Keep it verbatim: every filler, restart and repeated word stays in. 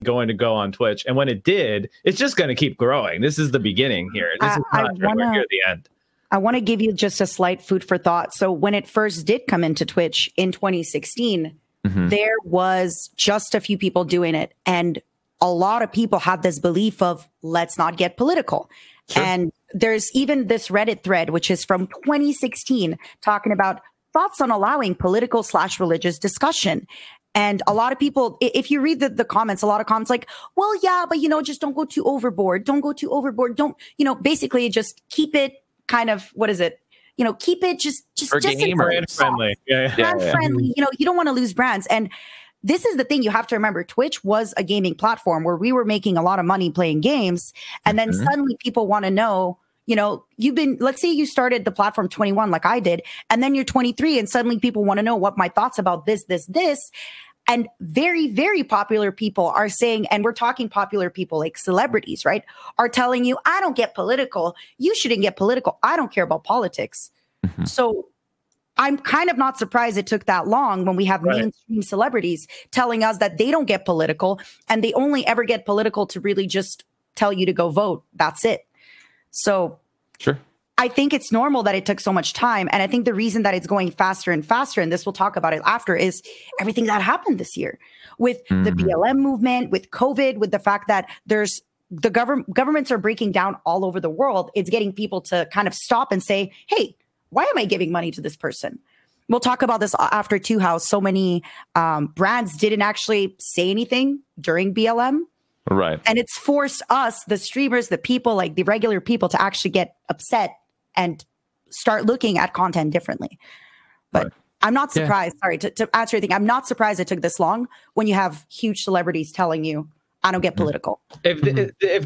going to go on Twitch. And when it did, it's just going to keep growing. This is the beginning here. This I, is not I wanna, we're here at the end. I want to give you just a slight food for thought. So when it first did come into Twitch in twenty sixteen, mm-hmm. there was just a few people doing it. And a lot of people had this belief of let's not get political. Sure. And there's even this Reddit thread, which is from twenty sixteen, talking about thoughts on allowing political slash religious discussion. And a lot of people, if you read the, the comments, a lot of comments like, well, yeah, but, you know, just don't go too overboard. Don't go too overboard. Don't, you know, basically just keep it kind of, what is it? You know, keep it just, just, For just brand friendly. Yeah, yeah. Brand yeah, yeah. friendly. You know, you don't want to lose brands. And this is the thing you have to remember. Twitch was a gaming platform where we were making a lot of money playing games. And mm-hmm. then suddenly people want to know, you know, you've been, let's say you started the platform twenty-one like I did, and then you're twenty-three and suddenly people want to know what my thoughts about this, this, this. And very, very popular people are saying, and we're talking popular people like celebrities, right, are telling you, I don't get political. You shouldn't get political. I don't care about politics. Mm-hmm. So I'm kind of not surprised it took that long when we have right. mainstream celebrities telling us that they don't get political and they only ever get political to really just tell you to go vote. That's it. So sure. I think it's normal that it took so much time. And I think the reason that it's going faster and faster, and this we'll talk about it after, is everything that happened this year with mm-hmm. the B L M movement, with COVID, with the fact that there's the government governments are breaking down all over the world. It's getting people to kind of stop and say, hey, why am I giving money to this person? We'll talk about this after too, how so many um, brands didn't actually say anything during B L M. Right. And it's forced us, the streamers, the people, like the regular people, to actually get upset and start looking at content differently. But right. I'm not surprised, yeah. sorry, to, to answer your thing, I'm not surprised it took this long when you have huge celebrities telling you, I don't get political. If, if, if